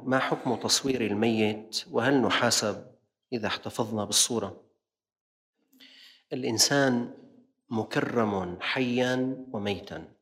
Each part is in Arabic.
ما حكم تصوير الميت وهل نحاسب إذا احتفظنا بالصورة؟ الإنسان مكرم حيا وميتا،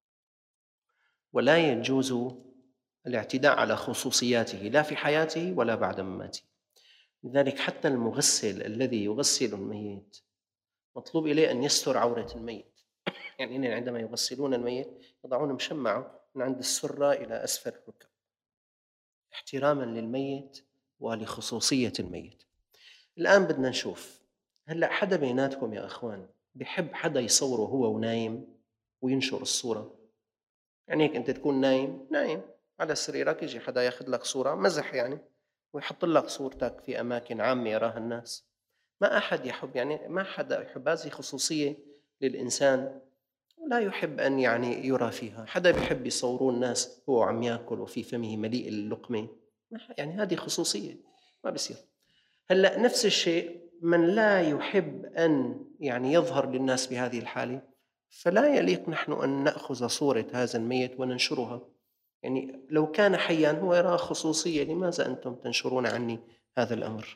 ولا يجوز الاعتداء على خصوصياته لا في حياته ولا بعد مماته. لذلك حتى المغسل الذي يغسل الميت مطلوب إليه أن يستر عورة الميت. يعني عندما يغسلون الميت يضعون مشمعة من عند السرة إلى أسفل الركب احتراما للميت ولخصوصية الميت. الآن بدنا نشوف، هلأ حدا بيناتكم يا أخوان بيحب حدا يصوره هو ونايم وينشر الصورة؟ يعني هيك أنت تكون نايم على سريرك، يجي حدا ياخذ لك صورة مزح يعني ويحط لك صورتك في أماكن عامة يراها الناس. ما أحد يحب، يعني ما حدا يحب، هذه خصوصية للإنسان لا يحب أن يعني يرى فيها. حدا بيحب يصورون الناس هو عم ياكل وفي فمه مليء اللقمة، يعني هذه خصوصية ما بصير. هلأ نفس الشيء من لا يحب أن يعني يظهر للناس بهذه الحالة، فلا يليق نحن أن نأخذ صورة هذا الميت وننشرها. يعني لو كان حيا هو يرى خصوصية، لماذا أنتم تنشرون عني هذا الأمر؟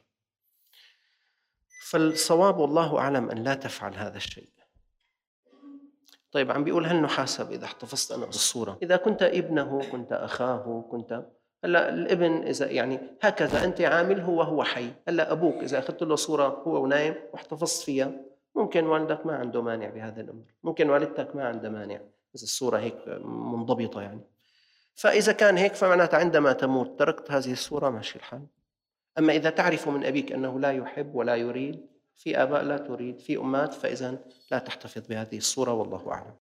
فالصواب والله أعلم أن لا تفعل هذا الشيء. طيب عم بيقول هل نحاسب إذا احتفظت أنا بالصورة؟ إذا كنت ابنه، كنت أخاه، كنت هلا الابن إذا يعني هكذا أنت عامله وهو حي. هلا أبوك إذا أخذت له صورة هو ونايم واحتفظت فيها، ممكن والدك ما عنده مانع بهذا الأمر، ممكن والدتك ما عندها مانع إذا الصورة هيك منضبطة يعني. فإذا كان هيك فمعناتها عندما تموت تركت هذه الصورة، ماشي الحال. أما إذا تعرف من أبيك أنه لا يحب ولا يريد، في آباء لا تريد، في أمات، فإذا لا تحتفظ بهذه الصورة والله أعلم.